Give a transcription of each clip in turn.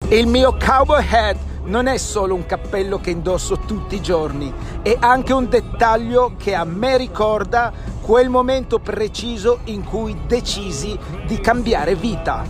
Il mio cowboy hat non è solo un cappello che indosso tutti i giorni, è anche un dettaglio che a me ricorda quel momento preciso in cui decisi di cambiare vita.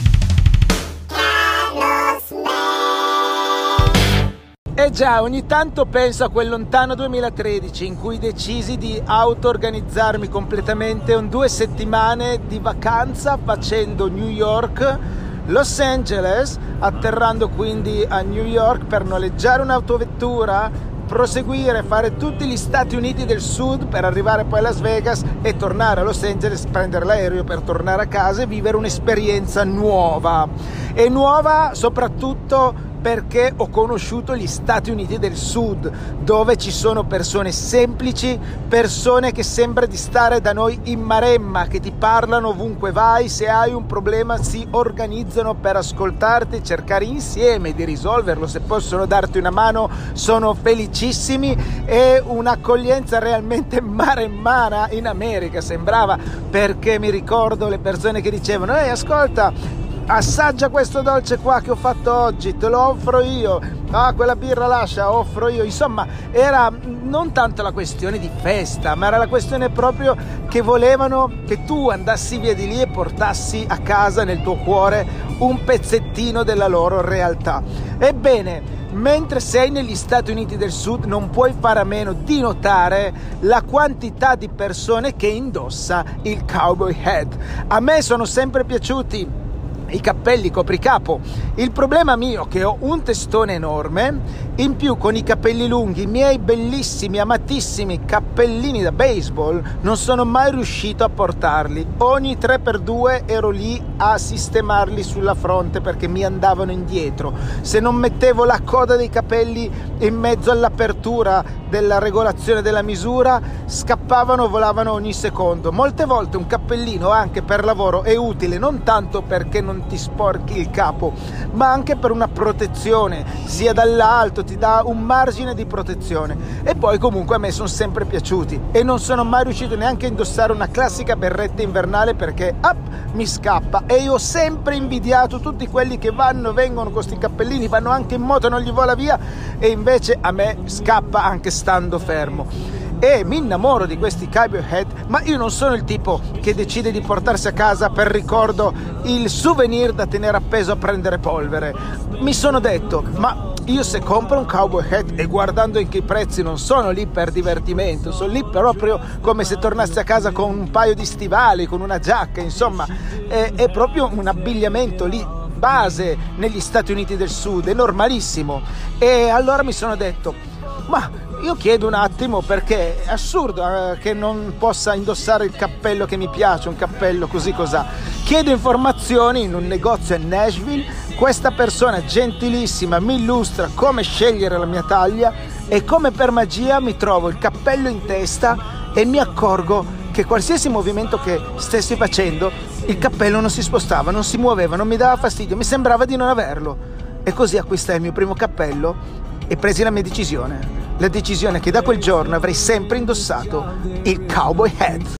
E già, ogni tanto penso a quel lontano 2013 in cui decisi di auto-organizzarmi completamente un 2 settimane di vacanza facendo New York, Los Angeles, atterrando quindi a New York per noleggiare un'autovettura, proseguire, fare tutti gli Stati Uniti del Sud per arrivare poi a Las Vegas e tornare a Los Angeles, prendere l'aereo per tornare a casa e vivere un'esperienza nuova. E nuova soprattutto perché ho conosciuto gli Stati Uniti del Sud, dove ci sono persone semplici, persone che sembra di stare da noi in Maremma, che ti parlano ovunque vai, se hai un problema si organizzano per ascoltarti e cercare insieme di risolverlo, se possono darti una mano sono felicissimi, e un'accoglienza realmente maremmana in America sembrava, perché mi ricordo le persone che dicevano ascolta, assaggia questo dolce qua che ho fatto oggi, te lo offro io, quella birra lascia, offro io. Insomma, era non tanto la questione di festa, ma era la questione proprio che volevano che tu andassi via di lì e portassi a casa nel tuo cuore un pezzettino della loro realtà. Ebbene, mentre sei negli Stati Uniti del Sud non puoi fare a meno di notare la quantità di persone che indossa il cowboy hat. A me sono sempre piaciuti i cappelli copricapo. Il problema mio è che ho un testone enorme, in più con i capelli lunghi, i miei bellissimi, amatissimi cappellini da baseball, non sono mai riuscito a portarli. Ogni 3x2 ero lì a sistemarli sulla fronte perché mi andavano indietro. Se non mettevo la coda dei capelli in mezzo all'apertura della regolazione della misura, scappavano, volavano ogni secondo. Molte volte un cappellino anche per lavoro è utile, non tanto perché non ti sporchi il capo, ma anche per una protezione, sia dall'alto, ti dà un margine di protezione. E poi comunque a me sono sempre piaciuti e non sono mai riuscito neanche a indossare una classica berretta invernale perché mi scappa, e io ho sempre invidiato tutti quelli che vengono con questi cappellini, vanno anche in moto, non gli vola via, e invece a me scappa anche stando fermo. E mi innamoro di questi cowboy hat, ma io non sono il tipo che decide di portarsi a casa per ricordo il souvenir da tenere appeso a prendere polvere. Mi sono detto, ma io se compro un cowboy hat, e guardando anche i prezzi non sono lì per divertimento, sono lì proprio come se tornassi a casa con un paio di stivali, con una giacca, insomma è proprio un abbigliamento lì base negli Stati Uniti del Sud, è normalissimo. E allora mi sono detto, ma io chiedo un attimo, perché è assurdo che non possa indossare il cappello che mi piace, un cappello così cos'ha. Chiedo informazioni in un negozio a Nashville, questa persona gentilissima mi illustra come scegliere la mia taglia e come per magia mi trovo il cappello in testa e mi accorgo che qualsiasi movimento che stessi facendo il cappello non si spostava, non si muoveva, non mi dava fastidio, mi sembrava di non averlo. E così acquistai il mio primo cappello e presi la mia decisione. La decisione che da quel giorno avrei sempre indossato il cowboy hat.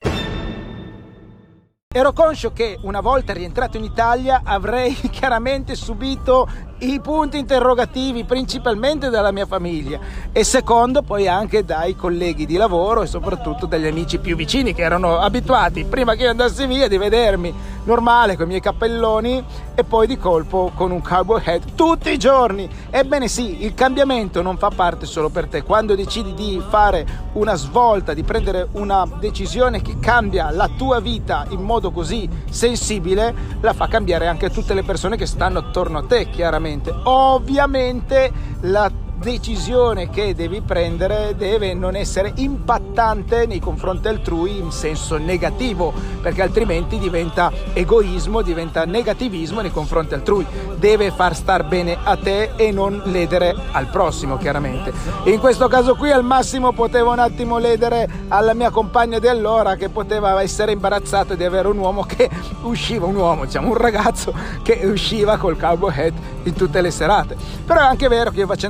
Ero conscio che una volta rientrato in Italia avrei chiaramente subito i punti interrogativi principalmente dalla mia famiglia e secondo poi anche dai colleghi di lavoro e soprattutto dagli amici più vicini che erano abituati prima che io andassi via di vedermi normale con i miei cappelloni e poi di colpo con un cowboy hat tutti i giorni. Ebbene sì, il cambiamento non fa parte solo per te. Quando decidi di fare una svolta, di prendere una decisione che cambia la tua vita in modo così sensibile, la fa cambiare anche tutte le persone che stanno attorno a te, chiaramente. Ovviamente la decisione che devi prendere deve non essere impattante nei confronti altrui in senso negativo, perché altrimenti diventa egoismo, diventa negativismo nei confronti altrui. Deve far star bene a te e non ledere al prossimo, chiaramente. In questo caso qui al massimo potevo un attimo ledere alla mia compagna di allora, che poteva essere imbarazzata di avere un uomo che usciva, un ragazzo che usciva col cowboy hat in tutte le serate. Però è anche vero che io, facendo parte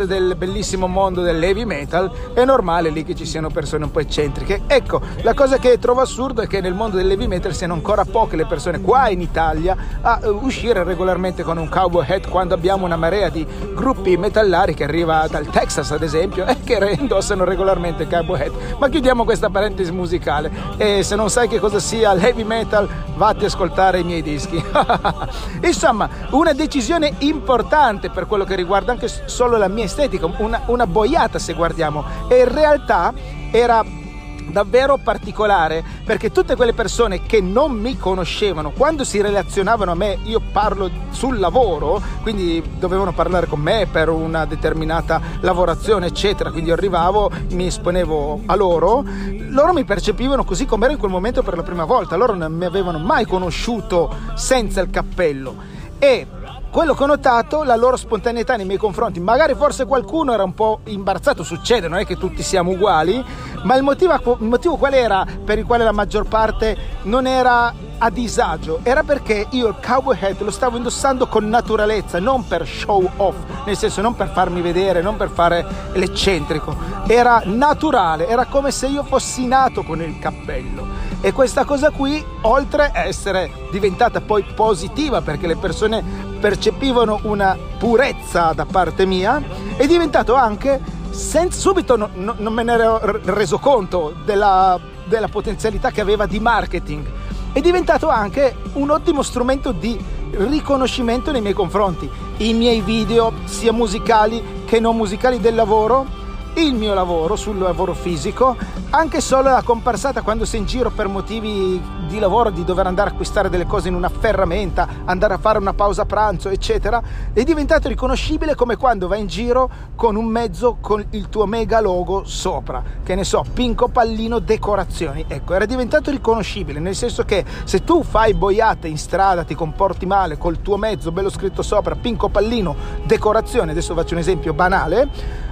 parte del bellissimo mondo dell'heavy metal, è normale lì che ci siano persone un po' eccentriche. Ecco, la cosa che trovo assurdo è che nel mondo dell'heavy metal siano ancora poche le persone qua in Italia a uscire regolarmente con un cowboy hat, quando abbiamo una marea di gruppi metallari che arriva dal Texas ad esempio e che indossano regolarmente cowboy hat. Ma chiudiamo questa parentesi musicale, e se non sai che cosa sia l'heavy metal, vatti a ascoltare i miei dischi. Insomma, una decisione importante per quello che riguarda anche solo la mia estetica, una boiata se guardiamo, e in realtà era davvero particolare, perché tutte quelle persone che non mi conoscevano, quando si relazionavano a me, io parlo sul lavoro, quindi dovevano parlare con me per una determinata lavorazione eccetera, quindi io arrivavo, mi esponevo a loro mi percepivano così come ero in quel momento per la prima volta. Loro non mi avevano mai conosciuto senza il cappello, e quello che ho notato, la loro spontaneità nei miei confronti. Magari forse qualcuno era un po' imbarazzato, succede, non è che tutti siamo uguali, ma il motivo qual era per il quale la maggior parte non era a disagio? Era perché io il cowboy hat lo stavo indossando con naturalezza, non per show off, nel senso non per farmi vedere, non per fare l'eccentrico, era naturale, era come se io fossi nato con il cappello. E questa cosa qui, oltre a essere diventata poi positiva perché le persone percepivano una purezza da parte mia, è diventato anche, subito non me ne ero reso conto della potenzialità che aveva di marketing, è diventato anche un ottimo strumento di riconoscimento nei miei confronti. I miei video, sia musicali che non musicali, del lavoro, il mio lavoro, sul lavoro fisico, anche solo la comparsata quando sei in giro per motivi di lavoro, di dover andare a acquistare delle cose in una ferramenta, andare a fare una pausa pranzo eccetera, è diventato riconoscibile come quando vai in giro con un mezzo con il tuo mega logo sopra, che ne so, Pinco Pallino Decorazioni. Ecco, era diventato riconoscibile, nel senso che se tu fai boiate in strada, ti comporti male col tuo mezzo bello scritto sopra Pinco Pallino Decorazioni, adesso faccio un esempio banale,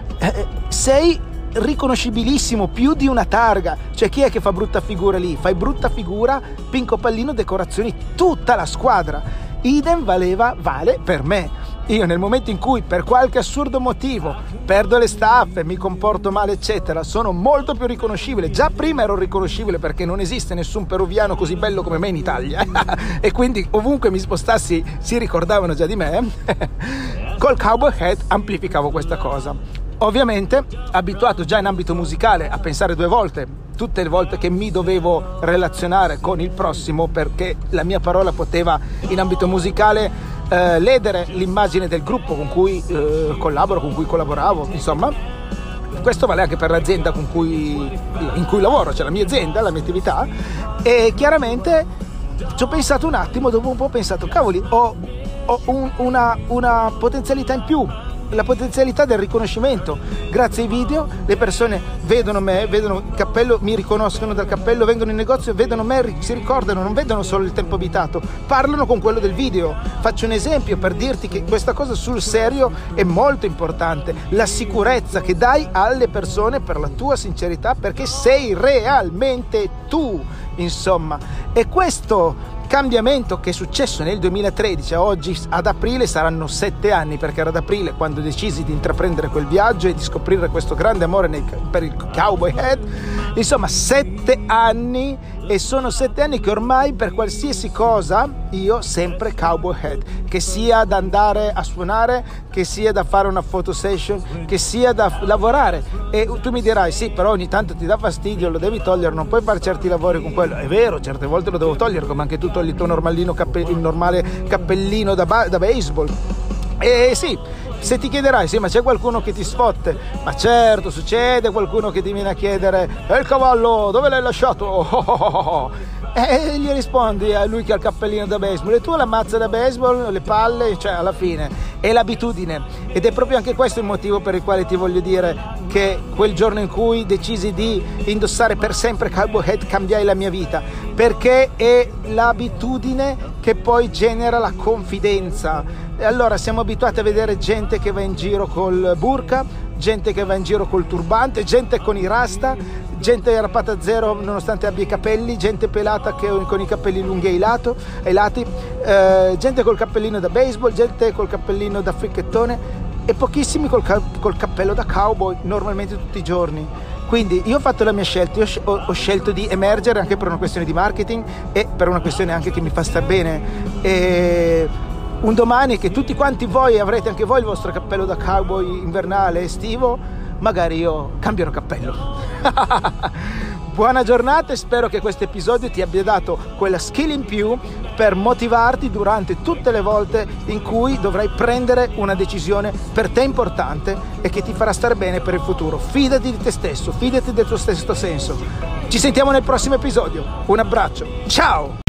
sei riconoscibilissimo, più di una targa. Cioè, chi è che fa brutta figura lì? Fai brutta figura, Pinco Pallino Decorazioni, tutta la squadra. Idem vale per me. Io nel momento in cui per qualche assurdo motivo perdo le staffe, mi comporto male eccetera, sono molto più riconoscibile. Già prima ero riconoscibile perché non esiste nessun peruviano così bello come me in Italia e quindi ovunque mi spostassi si ricordavano già di me. Col cowboy hat amplificavo questa cosa. Ovviamente, abituato già in ambito musicale a pensare due volte, tutte le volte che mi dovevo relazionare con il prossimo, perché la mia parola poteva in ambito musicale ledere l'immagine del gruppo con cui collaboro, con cui collaboravo, insomma. Questo vale anche per l'azienda in cui lavoro, cioè la mia azienda, la mia attività, e chiaramente ci ho pensato un attimo, dopo un po' ho pensato, cavoli, ho una potenzialità in più, la potenzialità del riconoscimento. Grazie ai video le persone vedono me, vedono il cappello, mi riconoscono dal cappello, vengono in negozio, vedono me, si ricordano, non vedono solo il tempo abitato, parlano con quello del video. Faccio un esempio per dirti che questa cosa sul serio è molto importante, la sicurezza che dai alle persone per la tua sincerità, perché sei realmente tu, insomma. E questo cambiamento che è successo nel 2013 a oggi, ad aprile saranno 7 anni, perché era ad aprile quando decisi di intraprendere quel viaggio e di scoprire questo grande amore per il cowboy hat. Insomma, 7 anni, e sono 7 anni che ormai per qualsiasi cosa io sempre cowboy hat, che sia da andare a suonare, che sia da fare una photo session, che sia da lavorare. E tu mi dirai, sì, però ogni tanto ti dà fastidio, lo devi togliere, non puoi fare certi lavori con quello. È vero, certe volte lo devo togliere, come anche tu togli il tuo il normale cappellino da baseball. E sì, se ti chiederai, sì, ma c'è qualcuno che ti sfotte? Ma certo, succede qualcuno che ti viene a chiedere, il cavallo, dove l'hai lasciato? E gli rispondi a lui che ha il cappellino da baseball, e tu la mazza da baseball, le palle, cioè alla fine è l'abitudine. Ed è proprio anche questo il motivo per il quale ti voglio dire che quel giorno in cui decisi di indossare per sempre cowboy hat cambiai la mia vita, perché è l'abitudine che poi genera la confidenza. E allora siamo abituati a vedere gente che va in giro col burka, gente che va in giro col turbante, gente con i rasta, gente rapata a zero nonostante abbia i capelli, gente pelata con i capelli lunghi ai lati, gente col cappellino da baseball, gente col cappellino da fricchettone. e pochissimi col cappello da cowboy normalmente tutti i giorni. Quindi io ho fatto la mia scelta, ho scelto di emergere anche per una questione di marketing e per una questione anche che mi fa star bene. E un domani che tutti quanti voi avrete anche voi il vostro cappello da cowboy invernale estivo, magari io cambierò cappello. Buona giornata e spero che questo episodio ti abbia dato quella skill in più per motivarti durante tutte le volte in cui dovrai prendere una decisione per te importante e che ti farà stare bene per il futuro. Fidati di te stesso, fidati del tuo stesso senso. Ci sentiamo nel prossimo episodio. Un abbraccio. Ciao!